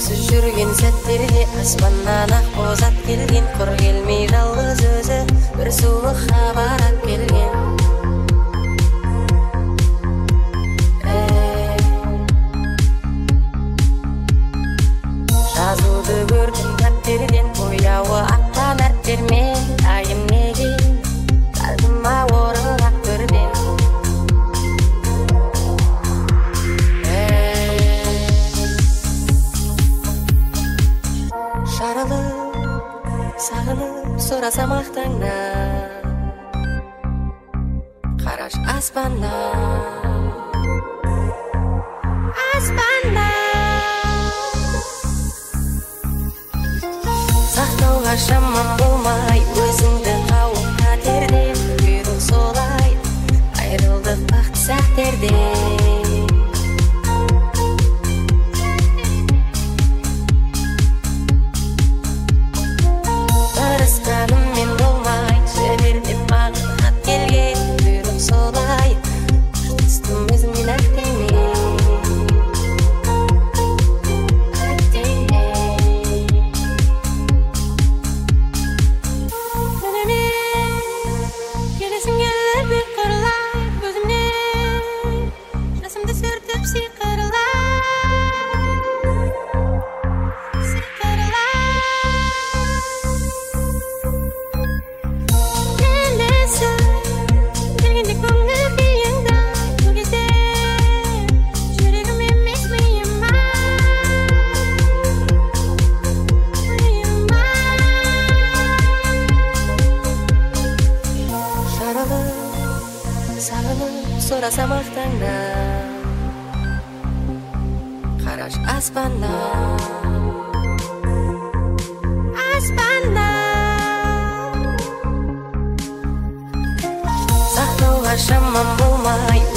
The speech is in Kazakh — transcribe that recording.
Өзі жүрген сәттерде аспаннан ақ боз ат келген, құр келмей жалғыз өзі бір суық хабар ап келген. Жазуды көрдім дәптерден, бояуы аттан әріптермен, айым неге қалдыма оралақ бірден. Жарылып, сағынып сұрасам ақтаңнан, қараш аспаннан, сақтауға шамам болмай, өзіңді қауіп қатерден, бұйрық солай, айрылдық бақыт сәттерде. Тырысқаныммен болмай, жібер деп маған хат келген, бұйрық солай, тыртыстым өзіңмен әктеме. Сағынып сұрасам ақтаңнан, қараш аспаннан, сақтауға шамам болмай,